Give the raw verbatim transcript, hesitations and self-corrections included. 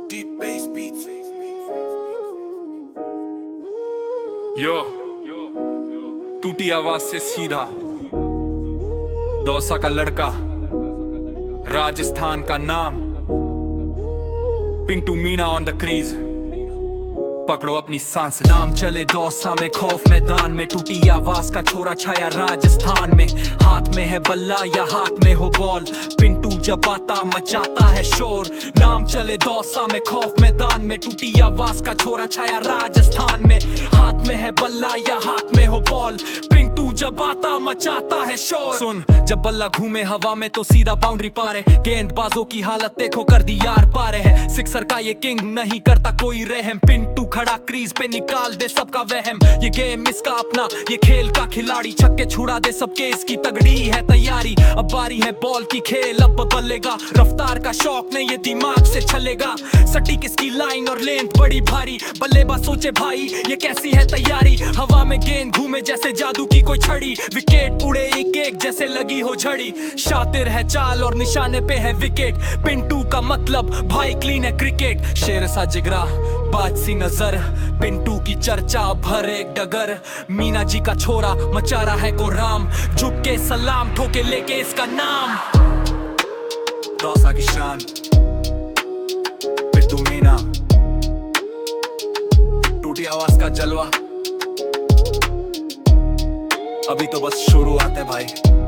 Deep bass beats. यो टूटी आवाज से सीधा दौसा का लड़का, राजस्थान का नाम, Pintu Meena on the crease. पकड़ो अपनी सांस। नाम चले दौसा में, खौफ मैदान में, टूटी आवाज का छोरा छाया राजस्थान में। हाथ में है बल्ला या हाथ में हो बॉल, पिंटू जब आता मचाता है शोर। नाम चले दौसा में, खौफ मैदान में, टूटी आवाज का छोरा छाया राजस्थान में। हाथ में है बल्ला या हाथ में हो बॉल, पिंटू जब आता मचाता है शोर। सुन, जब बल्ला घूमे हवा में तो सीधा बाउंड्री पारे। गेंदबाजों की हालत देखो कर दी यार पारे है। सिक्सर का ये किंग नहीं करता कोई रहम, पिंटू खड़ा क्रीज पे निकाल दे सबका वहम। ये गेम इसका अपना, ये खेल का खिलाड़ी, छक्के छुड़ा दे सबके, इसकी तगड़ी है तैयारी। अब बारी है बॉल की, खेल अब बदलेगा, रफ्तार का शौक नहीं ये दिमाग से चलेगा। सटीक इसकी लाइन और लेंथ बड़ी भारी, बल्लेबाज सोचे भाई ये कैसी है तैयारी। हवा में गेंद घूमे जैसे जादू की कोई छड़ी, विकेट उड़े एक एक जैसे लगी हो झड़ी। शातिर है चाल और निशाने पे है विकेट, पिंटू का मतलब भाई क्लीन है क्रिकेट। शेर सा जिगरा, बाज सी नजर, पिंटू की चर्चा भर एक डगर। मीना जी का छोरा मचा रहा है को राम, झुक के सलाम ठोके लेके इसका नाम। दौसा की शान पिंटू मीना, टूटी आवाज का जलवा अभी तो बस शुरुआत है भाई।